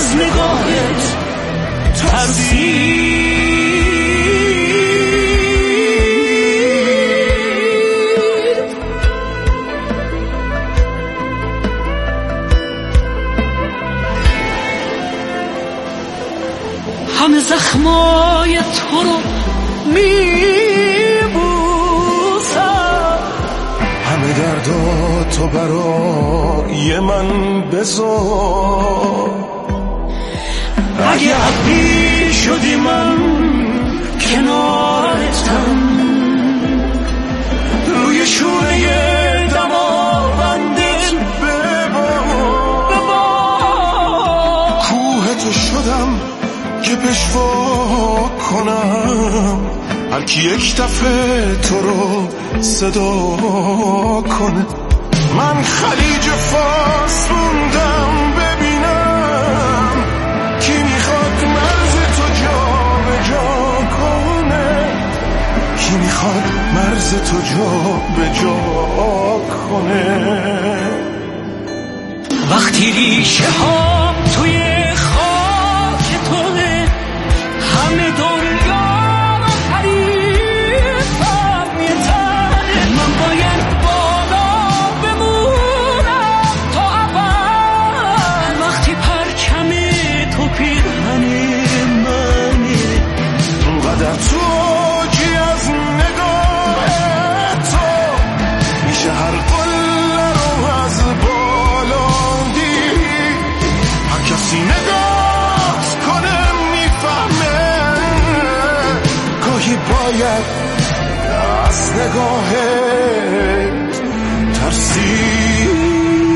از نگاهت ترسید. همه زخمای تو رو میبوسم، همه دردا تو برای من بذار. اگه عبی شدی من کنارتم، روی شوره دماوندت ببار. کوه تو شدم که پشوا کنم، هر کی یک دفعه تو رو صدا کنه. من خلیج فارس موندم ببینم کی میخواد مرز تو جا به جا کنه، کی میخواد مرز تو جا به جا کنه. وقتی ریشه هام توی خاک توه، همه دنیا رو حریفم میتنه. من باید بالا بمونم تا اول، وقتی پرچم تو پیرهن منه. اونقدر تو جی از نگاه تو میشه هر قله رو از بالا دید. هر کسی نگاه کنه میفهمه گاهی باید از نگاهت ترسید.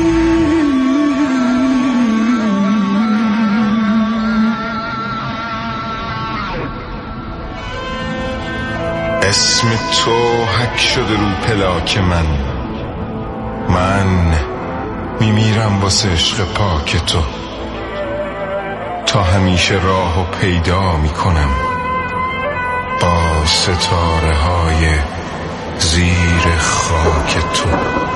اسم تو حک شده رو پلاک من میمیرم واسه عشق پاک تو. تا همیشه راهو پیدا میکنم با ستاره های زیر خاک تو.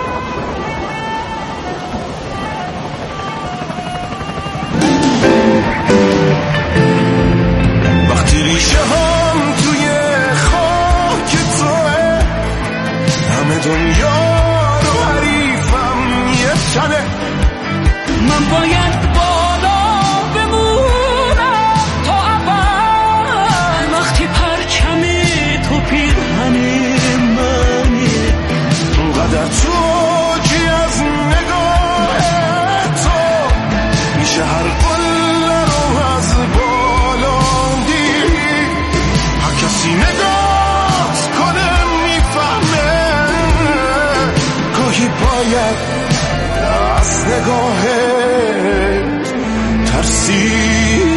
وقتی ریشه هم توی خاک توه، همه دنیا رو حریفم یه تنه. من باید بالا بمونم تا اول، وقتی پرچم تو پیرهن منه. اونقدر تو جی از نگاه تو میشه هر قله رو از بالا دید. هر کسی نگاه کنه میفهمه گاهی باید از نگاهت ترسید.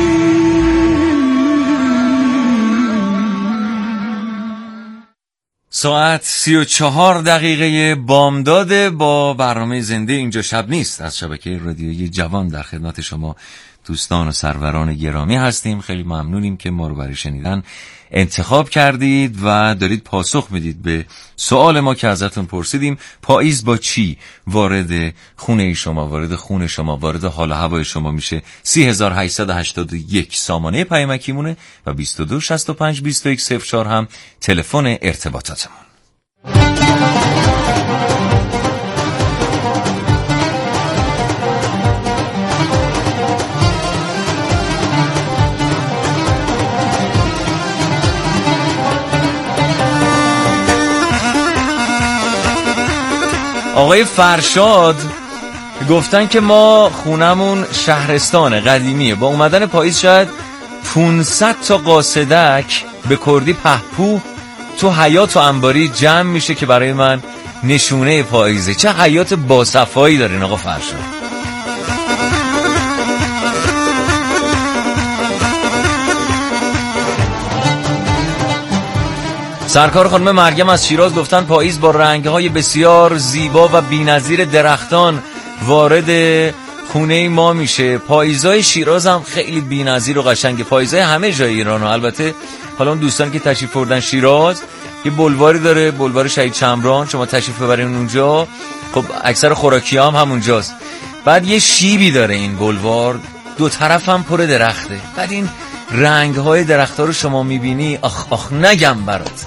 ساعت 34 دقیقه بامداد با برنامه زنده اینجا شب نیست از شبکه رادیویی جوان در خدمت شما دوستان و سروران گرامی هستیم. خیلی ممنونیم که ما رو برای شنیدن انتخاب کردید و دارید پاسخ میدید به سوال ما که ازتون پرسیدیم. پاییز با چی وارد خونه شما، وارد خون شما، وارد حال و هوای شما میشه؟ 3881 سامانه پیامکیمونه و 22 65 21 04 هم تلفن ارتباطاتمون. آقای فرشاد گفتن که ما خونمون شهرستان قدیمیه، با اومدن پاییز شاید 500 تا قاصدک به کردی پهپو تو حیاط و انباری جمع میشه که برای من نشونه پاییزه. چه حیاط باصفایی دارین آقا فرشاد. سرکار خانم مریم از شیراز گفتن پاییز با رنگ‌های بسیار زیبا و بی‌نظیر درختان وارد خونه ما میشه. پاییزای شیراز هم خیلی بی‌نظیر و قشنگه، پاییزای همه جای ایران ها. البته حالا اون دوستان که تشریف بردن شیراز یه بلواری داره، بلوار شهید شمران، شما تشریف ببرین اونجا، خب اکثر خوراکی هم همونجاست. بعد یه شیبی داره این بلوار، دو طرف هم پر درخته. بعد این رنگ های درخت ها رو شما میبینی، آخ نگم برات.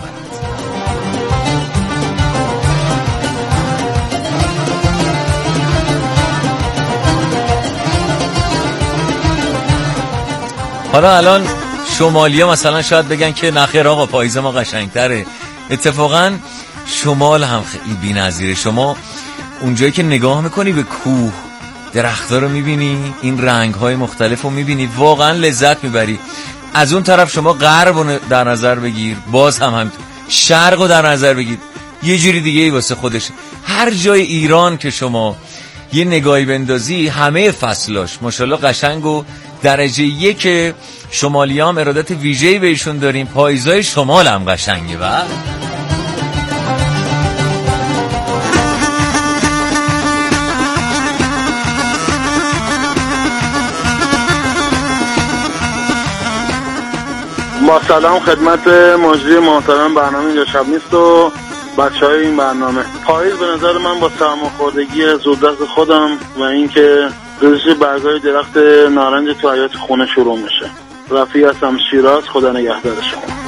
حالا الان شمالی ها مثلا شاید بگن که نخیر آقا پاییز ما قشنگتره. اتفاقا شمال هم خیلی بی‌نظیره. شما اونجایی که نگاه میکنی به کوه، درخت‌ها رو میبینی، این رنگ‌های مختلف رو میبینی، واقعا لذت میبری. از اون طرف شما غرب رو در نظر بگیر، باز هم شرق رو در نظر بگیر، یه جوری دیگه ای واسه خودش. هر جای ایران که شما یه نگاهی بندازی، همه فصلاش ماشاءالله قشنگ و درجه یک. شمالی هم ارادت ویژه‌ای بهشون داریم. پاییزای شمال هم قشنگه. و با سلام خدمت مجری محترم برنامه اینجا شب نیست و بچهای این برنامه. پاییز به نظر من با سرماخوردگی زودرس خودم و اینکه ریزش برگای درخت نارنج تو حیاط خونه شروع میشه. رفیع هستم شیراز. خدا نگهدار شما.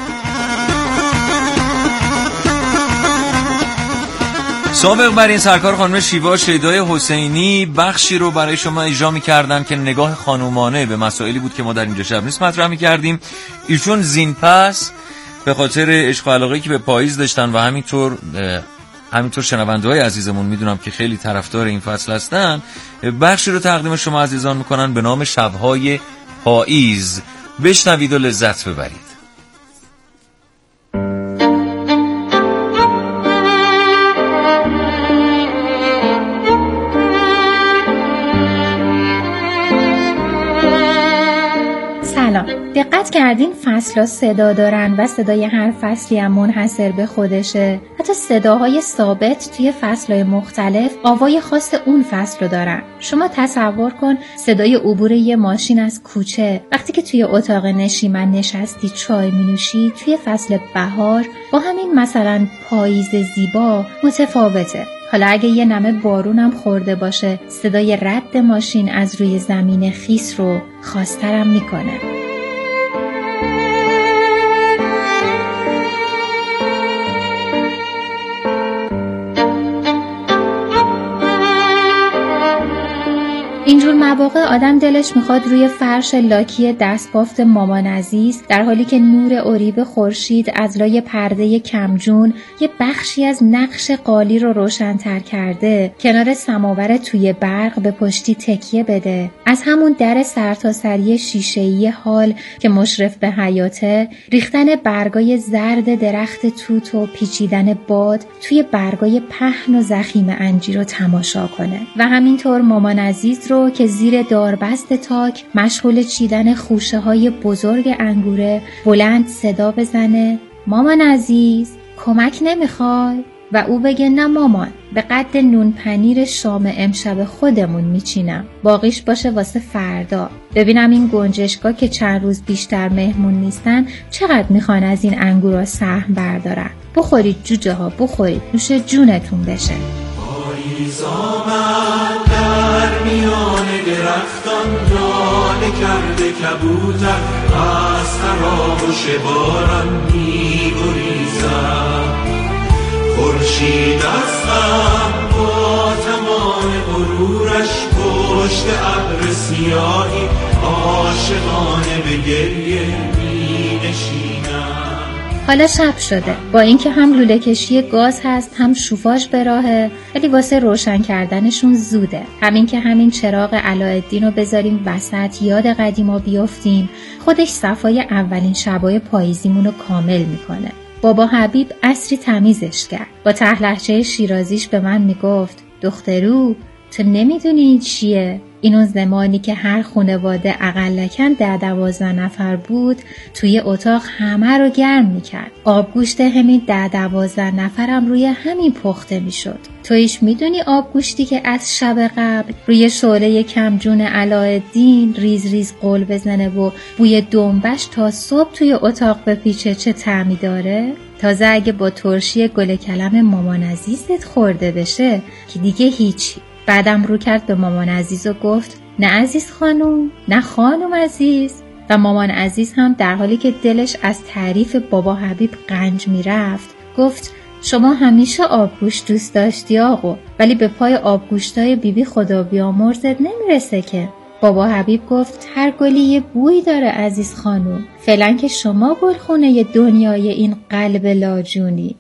سابق بر این سرکار خانم شیوا شیدای حسینی بخشی رو برای شما اجرا می‌کردن که نگاه خانومانه به مسائلی بود که ما در اینجا شب نیست مطرح می‌کردیم. ایشون زین پس به خاطر عشق و علاقه‌ای که به پاییز داشتن و همینطور شنونده‌های عزیزمون میدونم که خیلی طرفدار این فصل هستن، بخشی رو تقدیم شما عزیزان می‌کنن به نام شب‌های پاییز. بشنوید و لذت ببرید. دقت کردین فصل‌ها صدا دارن و صدای هر فصلی هم منحصر به خودشه. حتی صداهای ثابت توی فصل‌های مختلف آوای خاص اون فصل رو دارن. شما تصور کن صدای عبور یه ماشین از کوچه وقتی که توی اتاق نشیمن نشستی چای می‌نوشی توی فصل بهار با همین مثلا پاییز زیبا متفاوته. حالا اگه یه نمه بارونم خورده باشه صدای رد ماشین از روی زمین خیس رو خاص‌ترم میکنه. اینجور مواقع آدم دلش میخواد روی فرش لاکی دستبافت مامان عزیز در حالی که نور اریب خورشید از لای پرده کمجون یه بخشی از نقش قالی رو روشن‌تر کرده کنار سماور توی برق به پشتی تکیه بده، از همون در سرتاسری شیشه‌ای هال که مشرف به حیاته ریختن برگای زرد درخت توت و پیچیدن باد توی برگای پهن و ضخیم انجیر رو تماشا کنه و همینطور مامان عزیز رو که زیر داربست تاک مشغول چیدن خوشه های بزرگ انگوره بلند صدا بزنه مامان عزیز کمک نمیخوای؟ و او بگه نه مامان، به قد نون پنیر شام امشب خودمون میچینم، باقیش باشه واسه فردا. ببینم این گنجشکا که چند روز بیشتر مهمون نیستن چقدر میخوان از این انگورا سهم بردارن. بخورید جوجه ها بخورید، نوش جونتون بشه. پاییز آمد در میان درختان جاله کرده کبوتر از تراوش باران می‌گریزد. خورشید از غم با تمام غرورش پشت ابر سیاهی عاشقانه به گریه می‌نشیند. حالا شب شده، با اینکه هم لوله کشی گاز هست هم شوفاژ به راهه، ولی واسه روشن کردنشون زوده. همین که همین چراغ علاءالدین رو بذاریم وسط یاد قدیما بیافتیم، خودش صفای اولین شبای پاییزیمون رو کامل میکنه. بابا حبیب عصری تمیزش کرد. با ته‌لهجه شیرازیش به من میگفت دخترو تو نمیدونی چیه؟ این اون زمانی که هر خانواده اقلکن 10-12 نفر بود توی اتاق همه رو گرم میکرد. آبگوشت همین 10-12 نفرم روی همین پخته میشد. تویش میدونی آبگوشتی که از شب قبل روی شعله کمجون علاءالدین ریز ریز قل بزنه و بوی دنبش تا صبح توی اتاق بپیچه چه طعمی داره؟ تازه اگه با ترشی گل کلم مامان عزیزت خورده بشه که دیگه هیچی. بعدم رو کرد به مامان عزیز و گفت نه عزیز خانوم، نه خانوم عزیز. و مامان عزیز هم در حالی که دلش از تعریف بابا حبیب قنج میرفت گفت شما همیشه آبگوشت دوست داشتی آقا، ولی به پای آبگوشتای بیبی خدا بیامرزت نمیرسه که. بابا حبیب گفت هر گلی یه بوی داره عزیز خانوم، فعلا که شما گلخونه دنیای این قلب لاجونی.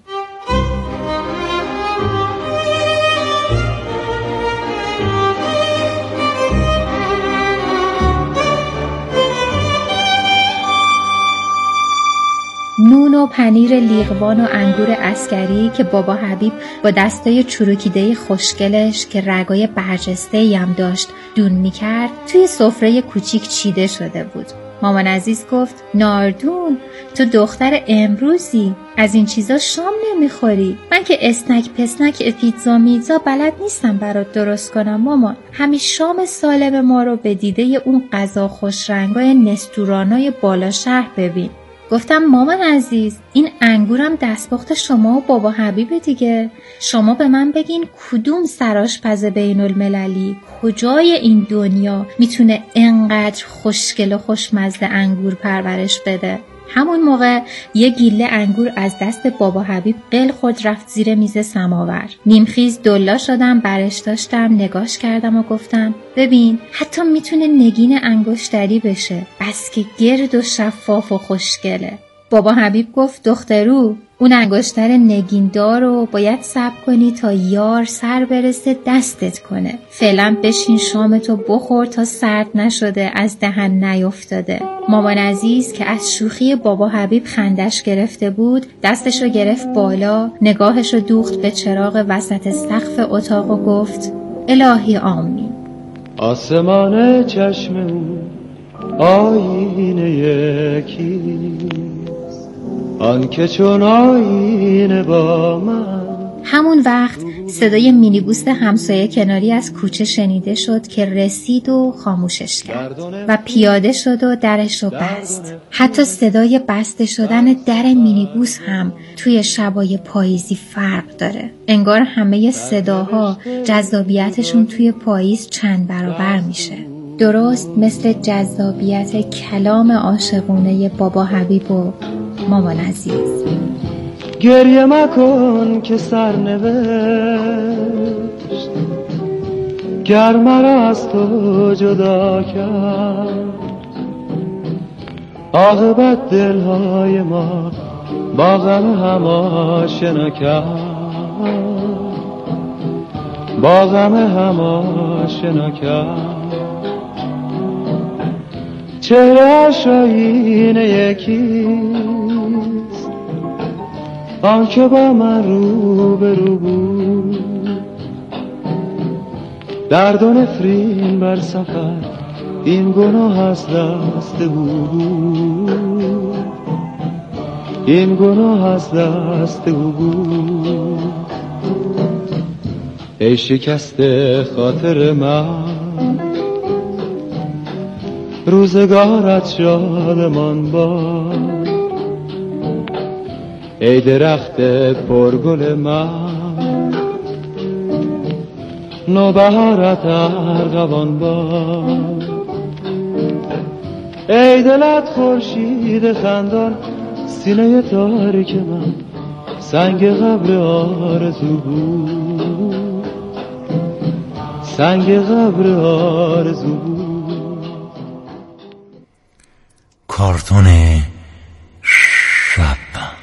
نون و پنیر لیقوان و انگور عسکری که بابا حبیب با دستای چروکیده خوشگلش که رگای برجسته‌ای هم داشت دون میکرد توی سفره کوچیک چیده شده بود. مامان عزیز گفت ناردون، تو دختر امروزی، از این چیزا شام نمیخوری؟ من که اسنک پسنک پیتزا میتزا بلد نیستم برات درست کنم مامان. همین شام سالم ما رو به دیده اون غذا خوشرنگای نستورانای بالا شهر ببین. گفتم مامان عزیز، این انگورم دستپخت شما و بابا حبیب دیگه. شما به من بگین کدوم سرآشپز بین المللی کجای این دنیا میتونه انقدر خوشگل و خوشمزه انگور پرورش بده؟ همون موقع یه گیله انگور از دست بابا حبیب قل خود رفت زیر میز سماور. نیمخیز دلا شدم، برش داشتم، نگاش کردم و گفتم ببین حتی میتونه نگین انگشتری بشه، بس که گرد و شفاف و خوشگله. بابا حبیب گفت دخترو، اون انگشتر نگیندار رو باید صبر کنی تا یار سر برسه دستت کنه. فعلا بشین شامتو بخور تا سرد نشده، از دهن نیفتاده. مامان عزیز که از شوخی بابا حبیب خندش گرفته بود دستشو گرفت بالا، نگاهشو دوخت به چراغ وسط سقف اتاق و گفت الهی آمین. آسمان چشم او آینه یکی، آن که چون آینه با من. همون وقت صدای مینیبوس همسایه کناری از کوچه شنیده شد که رسید و خاموشش کرد و پیاده شد و درش رو بست. حتی صدای بسته شدن در مینیبوس هم توی شبای پاییزی فرق داره. انگار همه صداها جذابیتشون توی پاییز چند برابر میشه، درست مثل جذابیت کلام عاشقونه بابا حبیب و مامان عزیز. گریه مکن که سرنوشت گر مرا از تو جدا کرد، عاقبت دلهای ما با غم هم آشنا کرد، با غم هم آشنا کرد. چهره‌اش آینه یکیست، آن که با من رو به رو بود. درد و نفرین بر سفر این گناه از دست بود، این گناه از دست بود. ای شکست خاطر من، روزگارت شادمان باد. ای درخت پرگل من، نوبهارت ارغوان باد. ای دلت خورشید خندان، سینه تاریک من سنگ قبر آرزو بود، سنگ قبر آرزو بود. کارتون شب.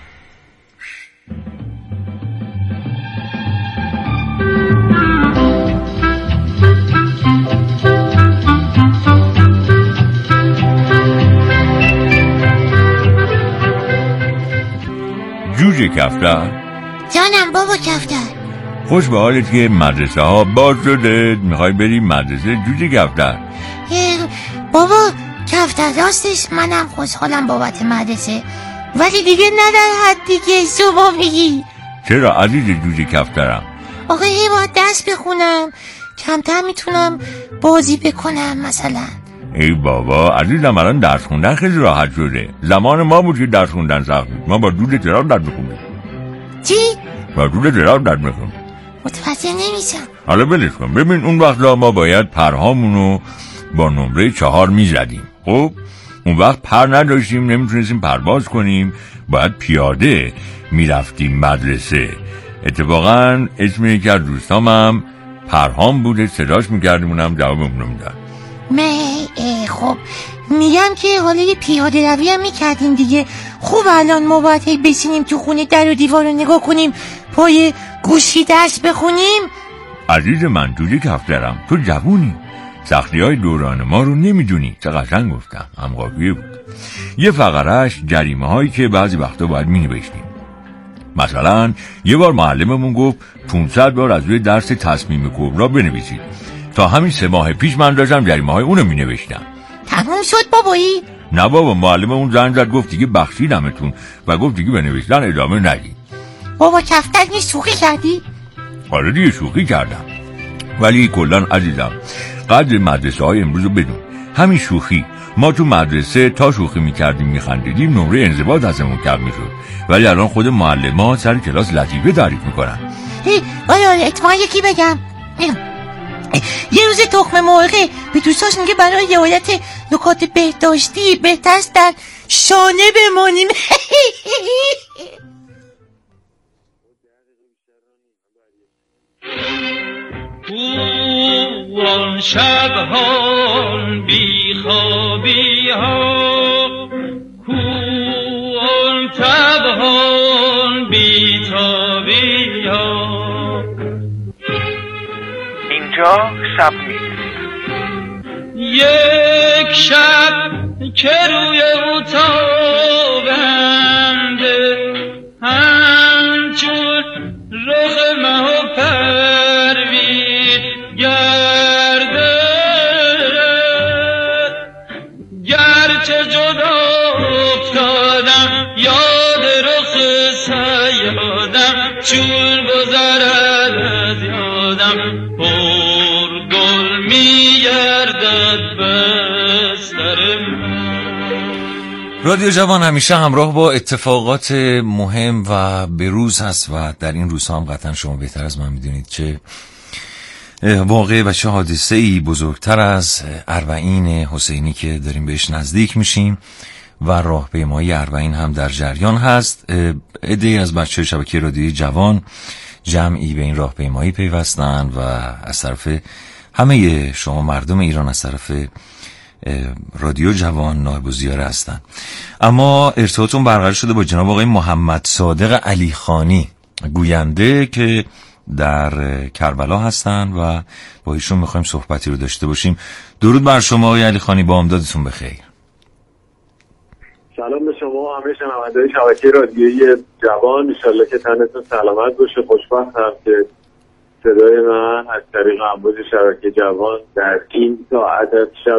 جوجه کفتر. جانم بابا کفتر. خوش به حالت که مدرسه ها باز شده، میخوای بری مدرسه جوجه کفتر؟ بابا کفتر راستش منم خوشحالم بابت مدرسه، ولی دیگه نه در حدی که شما میگی. چرا عزیز جوجه کفترم؟ آقا یه باید درس بخونم، کمتر میتونم بازی بکنم مثلا. ای بابا عزیزم، الان درس خوندن خیلی راحت شده. زمان ما بود که درس خوندن سخت بود. ما با جوجه تراب درس میخوندیم. چی؟ با جوجه تراب درس میخوندیم. متوجه نمیشم. حالا بلش کن. ببین اون وقت ما باید پرهامونو با نمره 4 میزدیم. خب اون وقت پر نداشتیم، نمیتونستیم پرواز کنیم، باید پیاده میرفتیم مدرسه. اتفاقا اسم یکی از دوستامم پرهام بوده، صداش میکردیم، اونم جوابمونو میداد. خب میگم که حالا یه پیاده روی هم میکردیم دیگه. خوب الان ما باید هی بشینیم تو خونه در و دیوار رو نگاه کنیم، پای گوشی درس بخونیم؟ عزیز من توی کفترم، تو جوونی، سختی های دوران ما رو نمیدونی. چه قشنگ گفتم، همقافیه بود. یه فقرهش جریمه هایی که بعضی وقتا باید مینوشتیم. مثلا یه بار معلممون گفت 500 بار از روی درس تصمیم کبرا بنویسید. تا همین 3 ماه پیش من داشتم جریمه های اونو مینوشتم. تموم شد بابایی؟ نه بابا، معلممون زنگ زد گفت دیگه بخشیدمتون و گفت دیگه بنوشتن ادامه ندید. بابا کفتر نیست، شوخی کردی؟ حالا دیگه شوخی کردم، ولی کلان عزیزم قدر مدرسه های امروز رو بدون. همین شوخی، ما تو مدرسه تا شوخی میکردیم میخندیدیم نمره انضباط ازمون کم میشد، ولی الان خود معلم‌ها سر کلاس لطیفه تعریف میکنن. آره اتفاقا یکی بگم، یه روز تخم مرغ به دوستاش میگه برای رعایت نکات بهداشتی بهترست در شانه بمانیم. اون شب‌ها بیخوابی ها، اون تب‌ها بیتابی ها. اینجا شب نیست. یک شب که روی اتاقنده همچون رخ مه و پروین گرده، گرچه جدا افتادم یاد رخ سیادم، چون گذرد از یادم پر گل میگردد بستر من. رادیو جوان همیشه همراه با اتفاقات مهم و بروز هست و در این روزها هم قطعا شما بهتر از من میدونید که واقع و چه حادثه‌ای بزرگتر از اربعین حسینی که داریم بهش نزدیک میشیم و راهپیمایی اربعین هم در جریان هست. عده‌ای از بچه‌های شبکه رادیوی جوان جمعی به این راهپیمایی پیوستن و از طرف همه شما مردم ایران از طرف رادیو جوان نایب الزیاره هستن. اما ارتباطون برقرار شده با جناب آقای محمد صادق علیخانی، گوینده که در کربلا هستن و با ایشون میخوایم صحبتی رو داشته باشیم. درود بر شما آقای علیخانی، با امدادتون بخیر. سلام به شما همه شنونده‌های شبکه رادیویی جوان، انشالله که تنتون سلامت باشه. خوشبختم که صدای من از طریق امواج شبکه جوان در این ساعت از شب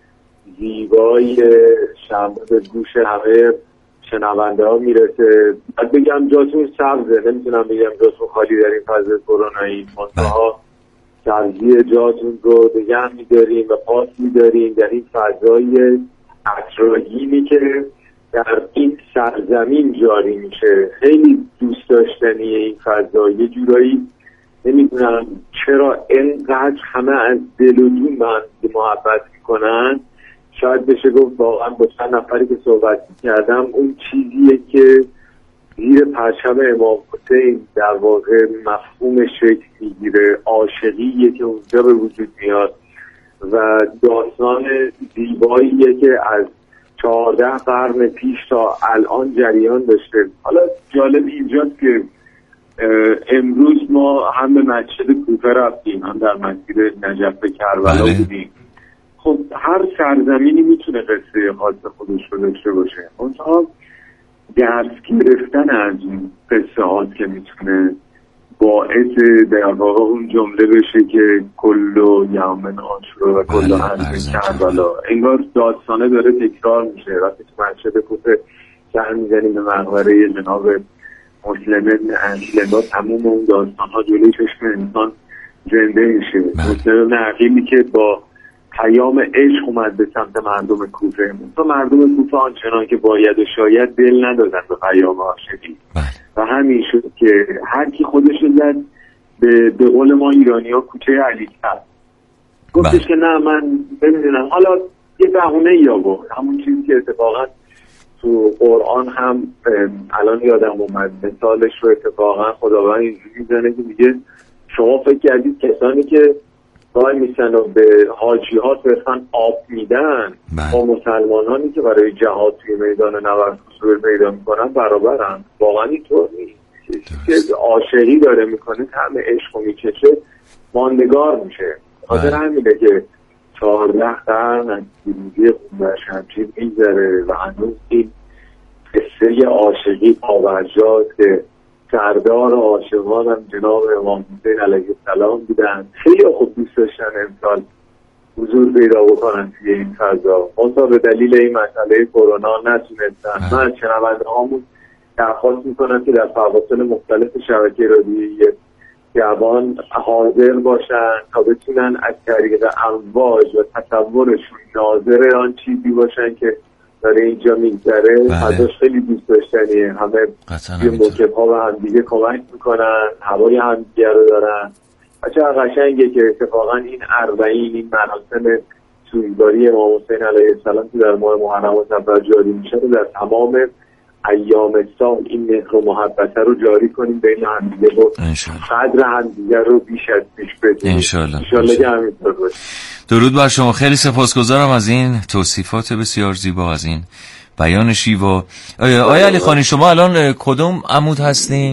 زیبای شنبه به گوش همه شنونده ها میرسه. باید بگم جاتون سبزه، نمیتونم بگم جاتون خالی در این فاز کرونایی. منتها سبزی جاتون رو نگه میداریم و پاس میداریم در این فضای عطرآگینی که در این سرزمین جاری میشه. خیلی دوست داشتنیه این فضا، یه جورایی نمیدونم چرا اینقدر همه از دل و جون من محبت میکنن. شاید بشه گفت واقعا با چند نفری که صحبت کردم اون چیزیه که زیر پرچم امام حسین در واقع مفهوم شکل میگیره، عاشقیه که اونجا به وجود میاد و داستان زیباییه که از 14 قرن پیش تا الان جریان داشته. حالا جالب اینجاست که امروز ما هم به مسجد کوفه رفتیم، هم در مسجد نجف کربلا بودیم. خب هر سرزمینی میتونه قصه خاص خودش رو داشته باشه، اونها درس گرفتن از این قصه هاست که میتونه باعث در واقع اون جمله بشه که کلو یومن عاشورا و کلو حزم کربلا. انگار داستانه داره تکرار میشه. وقتی تو مسجد کوفه سر میزنیم به مقبره جناب مسلم ابن عقیل، انگار تموم اون داستان ها جلوی چشم انسان زنده میشه. مسلم ابن عقیلی که با پیام عشق اومد به سمت مردم کوفه، تا مردم کوفه آنچنان که باید و شاید دل ندادن به پیام عاشقی و همین شد که هر کی خودش زد به قول ما ایرانی ها کوچه علی کرد گفتش که نه من نمیدونم. حالا یه بهونه یا بود همون چیزی که اتفاقا تو قرآن هم الان یادم اومد مثالش رو اتفاقا خداوند اینجوری میزنه که میگه شما فکر کردید کسانی که وای میسن و به حاجی ها فرستن آب میدن با مسلمانانی که برای جهاد توی میدان نبرد حضور پیدا میکنن برابرن؟ واقعا اینطور نیست. که عاشقی داره میکنه طعم عشق و میکشه ماندگار میشه. خاطر همینه که 14 قرن از پیروزی خونبر شمشیر میگذره و هنوز این قصه عاشقی پابرجاست که سردار عاشقان هم جناب امام حسین علیه السلام بودن. خیلی خوب دوست داشتن امسال حضور پیدا بکنن توی این فضا، منتها به دلیل این مسئله کرونا نتونستن. من از شنونده هامون درخواست میکنم که در فواصل مختلف شبکه رادیویی جوان حاضر باشن تا بتونن از طریق امواج و تصورشون ناظر آن چیزی باشن که داره اینجا میگذره. فضاش خیلی دوست داشتنیه. همه یه موکب ها و همدیگه کمک میکنن، هوای همدیگه رو دارن و چه قشنگه که اتفاقا این 40 این مراسم سوگواری امام حسین علیه السلام که در ماه محرم و صفر جاری میشه رو در تمام ایام سال این مهر و محبت رو جاری کنیم بین همدیگه و قدر همدیگه رو بیش از پیش بدیم. انشالله که همینطور باشه. درود بر شما. خیلی سپاسگزارم از این توصیفات بسیار زیبا، از این بیان شیوا. آیا علی خانی شما الان کدوم عمود هستین؟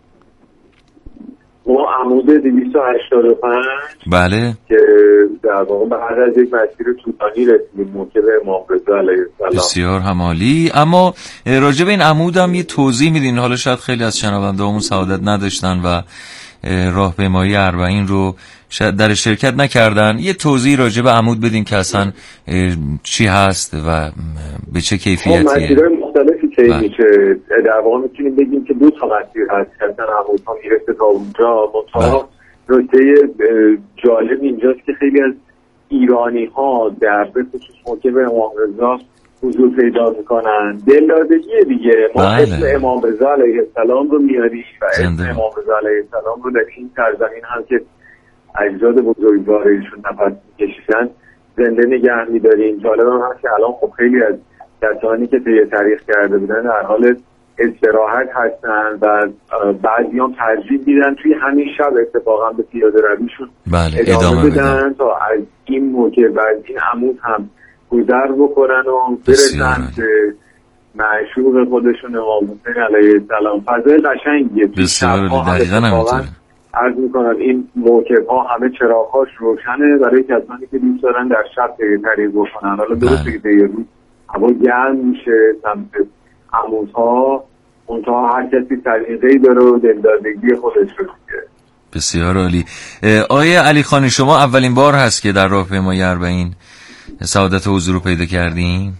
ما عمود 285 بله که در واقع بعد از یک مسیر طولانی رسیدیم موکب امام رضا علیه السلام. بسیار همالی. اما راجع به این عمود هم یه توضیح میدین؟ حالا شاید خیلی از شنونده‌هامون سعادت نداشتن و راهپیمایی 40 رو در شرکت نکردن. یه توضیح راجع به عمود بدین که اصلا چی هست و به چه کیفیتیه. مسیرهای مختلفی که میشه در واقع میتونیم بگیم که 2 تا مسیر هست که اصلا عمودها میرسه تا اونجا. منتها نکته جالب اینجاست که خیلی از ایرانی ها در به خصوص موکب امام رضا حضور پیدا میکنن. دلدادگی دیگه ما اسم امام رضا علیه السلام رو میاریم و اسم امام رضا علیه السلام رو در این سرزمین هم که اجداد بزرگوارشون نفس میکشیدن زنده نگه میداریم. جالب هم هست که الان خب خیلی از کسانی که طی تاریخ کرده بودن در حال استراحت هستن و بعضی هم ترجیح میدن توی همین شب اتفاقا به پیاده رویشون ادامه بدن تا از این موقع و از این عمود هم گذر بکنن و برسن که معشوق خودشون امام حسین علیه السلام. فضای قشنگیه. بسیار دقیقاً همینطوره. عرض میکنم این موکب ها همه چراغ‌هاش روشنه برای کسانی که دوست دارن در شب طریق بکنن. حالا درسته که دیگه روز هوا گرم میشه سمت عمودها، اونها هر کسی طریقه‌ای داره و دلدادگی خودش رو میگه. بسیار عالی. آیه علی خانی شما اولین بار هست که در راهپیمایی 40 سعادت حضور رو پیدا کردین؟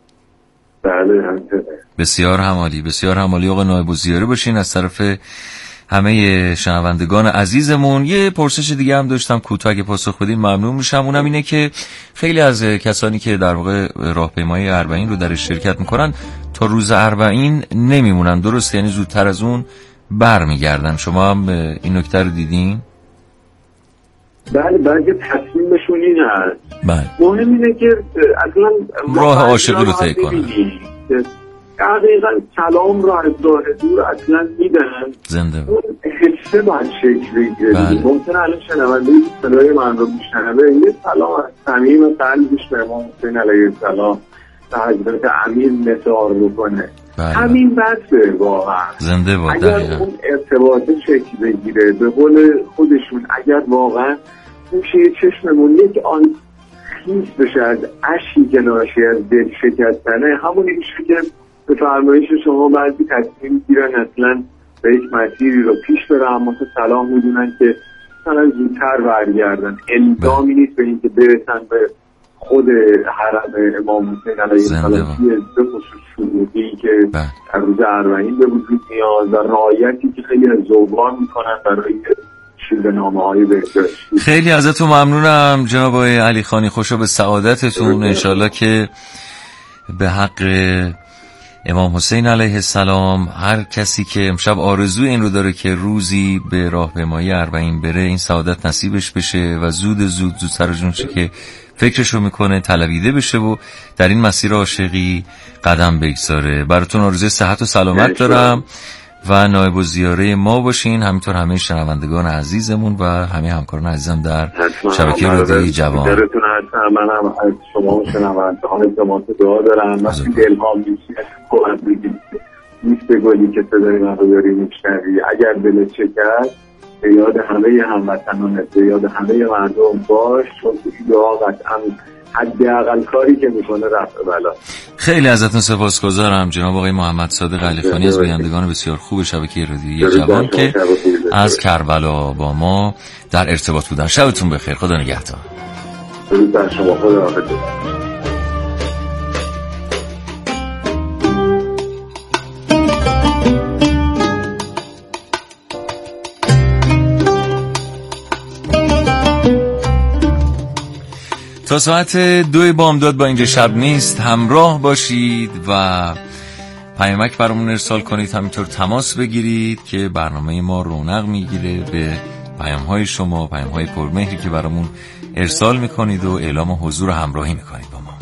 بله همینطوره. بسیار همالی. بسیار همالی. آقا نایب الزیاره باشین. از طرف همه شنوندگان عزیزمون یه پرسش دیگه هم داشتم کوتاه اگه پاسخ بدین ممنون میشم. اونم اینه که خیلی از کسانی که در واقع راهپیمایی 40 رو در شرکت میکنن تا روز 40 نمیمونن، درست؟ یعنی زودتر از اون برمیگردن. شما هم این نکته رو دیدین؟ بله بلکه تصمیمشون این هست. بله. مهم اینه که اصلا راه عاشقی رو طی کنن. دقیقا سلام رو از راه دور اصلا میدن. زنده اون حسه باید شکل بگیره. ممکنه الان شنونده صدای من رو میشنوه یه سلام از صمیم قلبش به امام حسین علیه السلام به حضرت امیر نثار بکنه. همین بسه واقعا. زنده با اگر اون ارتباطه شکل بگیره به قول خودشون، اگر واقعا اون یه چشممون یک آن خیس بشه از اشکی که ناشی از دل شکستنه، همون میشه که به فرمایش شما بعضی تصمیم گیرن اصلا به یک مسیری رو پیش برن اما سلام میدونن که مثلا زودتر برگردن. الزامی نیست به این که برسن به خود حرم امام حسین علیه السلام به خصوص شروعی که در روز 40 به وجود میاد و رعایتی که خیلی از زوبان میکنن برای شیرده‌نامه‌های بهداشتی. خیلی ازتون ممنونم جناب آقای علی خانی. خوشا به سعادتتون. انشالله که به حق امام حسین علیه السلام. هر کسی که امشب آرزوی این رو داره که روزی به راهپیمایی اربعین بره، این سعادت نصیبش بشه و زودتر از اون چه که فکرشو میکنه طلبیده بشه و در این مسیر عاشقی قدم بگذاره. براتون آرزوی صحت و سلامت دارم و نایب الزیاره ما باشین، همینطور همه شنوندگان عزیزمون و همه همکاران عزیزم در شبکه رادیویی جوان. منم از شما شنوندگان التماس دعا دارم. وقتی دلهام میشه کمک بگید نیست گلی که صدای من رو داری میشنوی، اگر دلت شکست به یاد همه هموطنانت، به یاد همه مردم باش، چون این دعا قطعا حداقل کاری که میکنه رفع بلا. خیلی ازتون سپاسگزارم جناب آقای محمد صادق علیخانی از گویندگان بسیار خوب شبکه رادیویی جوان که از کربلا با ما در ارتباط بودن. شبتون بخیر، خدا نگهدار. درود بر شما، خدا حافظ. تا ساعت 2 بامداد با اینجا شب نیست همراه باشید و پیامک برامون ارسال کنید، همینطور تماس بگیرید که برنامه ما رونق میگیره به پیام‌های شما، پیام‌های پرمهری که برامون ارسال میکنید و اعلام حضور و همراهی میکنید با ما.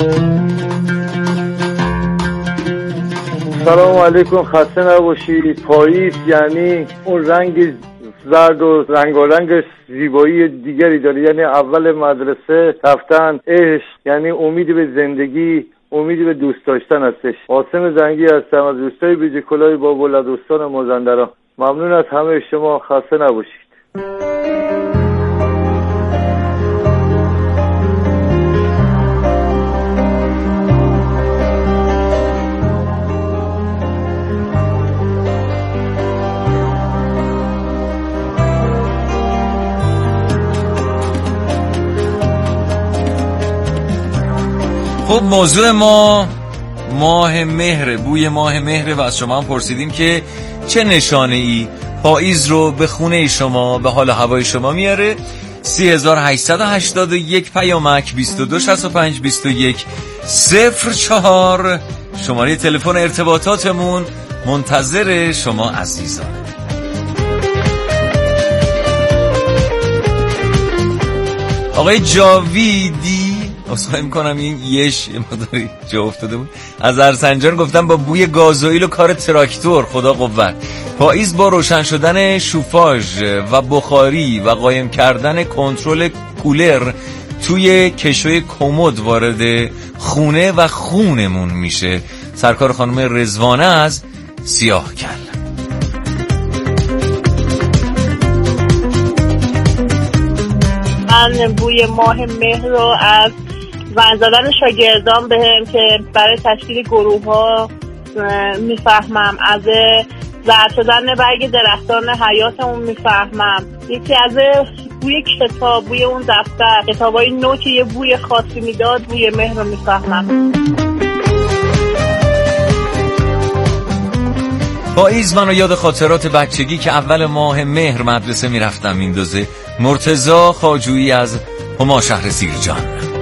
سلام علیکم، خسته نباشید. پاییز یعنی اون رنگ زرد و رنگارنگ زیبایی دیگری داره، یعنی اول مدرسه رفتن، عشق، یعنی امیدی به زندگی، امیدی به دوست داشتن هستش. قاسم زنگی هستم از روستای بیج کلاه با بلدستان مازندران. ممنون از همه شما، خسته نباشید. خب موضوع ما ماه مهر، بوی ماه مهر و از شما هم پرسیدیم که چه نشانه ای پاییز رو به خونه شما، به حال هوای شما میاره. 3881 پیامک 2265 21 04 شماره تلفن ارتباطاتمون منتظر شما عزیزان. آقای جاویدی اصخایی میکنم این یش مداری جا افتاده بود، از ارسنجان گفتم با بوی گازوئیل و کار تراکتور، خدا قوت. پاییز با روشن شدن شوفاژ و بخاری و قایم کردن کنترل کولر توی کشوی کمد وارد خونه و خونمون میشه. سرکار خانم رضوانه از سیاهکل. من بوی ماه مهر رو از زنگ زدن شاگردان بهم که برای تشکیل گروه ها میفهمم، از زرد شدن برگ درختان حیاتمون میفهمم، یکی از بوی کتاب، بوی اون دفتر، کتابای نو که یه بوی خاصی میداد، بوی مهر رو میفهمم. پاییز منو یاد خاطرات بچگی که اول ماه مهر مدرسه میرفتم میندازه. مرتضی خواجویی از هما شهر سیرجان.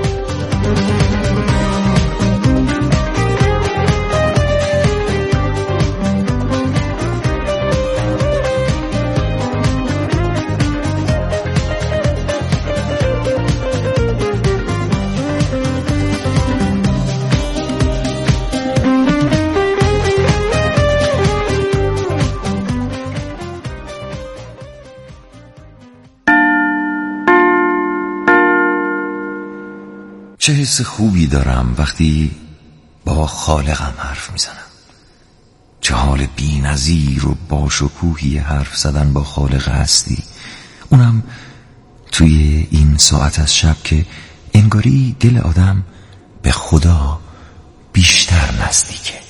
چه حس خوبی دارم وقتی با خالقم حرف میزنم. چه حال بی‌نظیر و باشکوهی حرف زدن با خالق هستی، اونم توی این ساعت از شب که انگاری دل آدم به خدا بیشتر نزدیکه.